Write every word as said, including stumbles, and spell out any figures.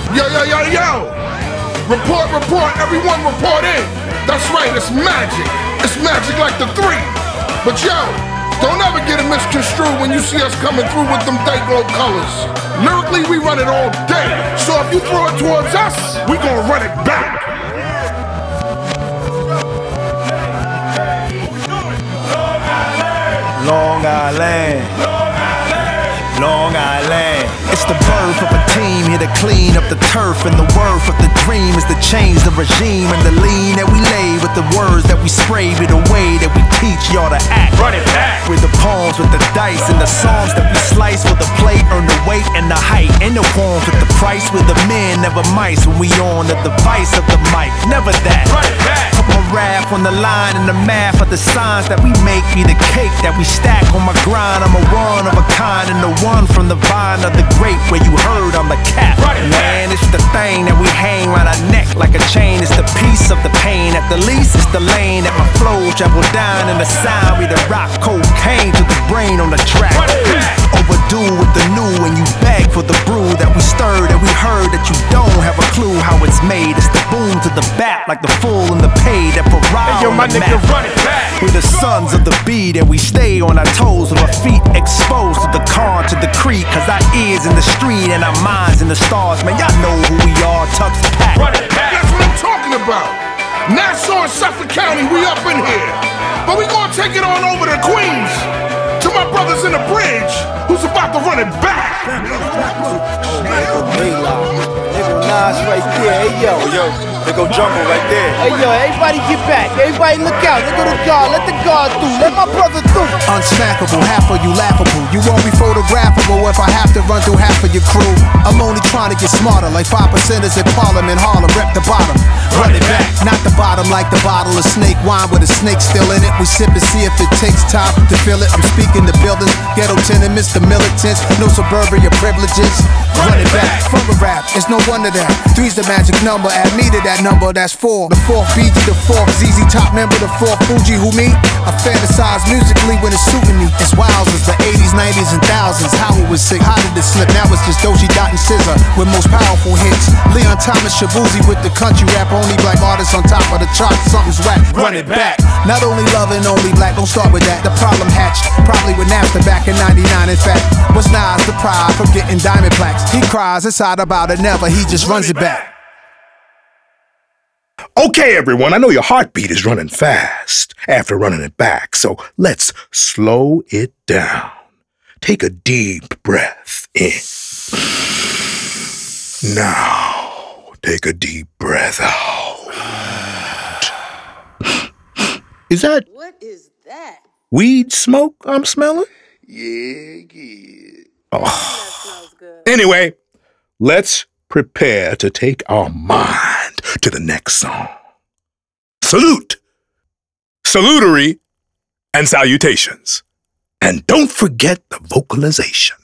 Yo, yo, yo, yo! Report, report, everyone report in! That's right, it's magic! It's magic like the three! But yo, don't ever get it misconstrued when you see us coming through with them Dayglow colors. Lyrically, we run it all day. So if you throw it towards us, we gonna run it back. Long Island, Long Island. It's the birth of a team here to clean up the turf, and the worth of the dream is to change the regime and the lean that we lay with the words that we spray, be the way that we teach y'all to act. Run it back with the poems, with the dice, and the songs that we slice for the plate, earn the weight and the height, and the forms with the price. With the men, never mice when we on the device of the mic. Never that. Run it back. Put my rap on the line and the math of the signs that we make be the cake that we stack on my grind. I'm a one of a kind and the one from the vine of the grape where you heard I'm the cap. Man, it's the thing that we hang around our neck like a chain. It's the piece of the pain. At the least, it's the lane that my flow travel down, and the sound we the rock cocaine to the brain on the track. Overdue with the new when you beg for the brew that we stirred, that we heard that you don't have a clue how it's made. It's the boom to the bat like the full and the paid that pariah. Hey, yo, my nigga, run it back. We're the sons of the beat and we stay on our toes with our feet exposed to the con, to the creek, cause our ears in the street and our minds in the stars. Man, y'all know who we are, Tux Pack. Run it back. That's what I'm talking about. Nassau and Suffolk County, we up in here. But we gonna take it on over to Queens, to my brothers in the bridge, who's about to run it back. Nigga Nas right there, hey yo. Yo, they go Jungle right there. Hey yo, everybody get back, everybody look out. Look at the guard, let the guard through, let my brother through. Unsmackable, half of you laughable. You won't be photographable if I have to run through half of your crew. I'm only trying to get smarter, like five percenters in Parliament, Harlem, rep the bottom. Run it back, not the bottom like the bottle of snake wine with a snake still in it. We sip and see if it takes time to fill it. I'm speaking to buildings, ghetto tenements, the militants, no suburbia privileges. Run it back, from a rap, it's no wonder that three's the magic number, add me to that number, that's four. The fourth B G, the fourth Z Z top member, the fourth Fuji, who me? I fantasize musically when it's suiting me. It's wild as the eighties, nineties, and thousands. How it was sick, how did it slip? Now it's just Doji, Dot, and Scissor with most powerful hits. Leon Thomas, Shabuzi with the country rap, only black artists on top of the chart. Something's whack, run it back. Not only loving, only black, don't start with that. The problem hatched, probably with Napster back in ninety-nine. In fact, was Nas the pride for getting diamond plaques? He cries inside about it, never, he just runs it back. Okay, everyone, I know your heartbeat is running fast after running it back, so let's slow it down. Take a deep breath in. Now, take a deep breath out. Is that... What is that? Weed smoke I'm smelling? Yeah, yeah. Oh. That smells good. Anyway, let's prepare to take our mind to the next song. Salute, salutary, and salutations. And don't forget the vocalization.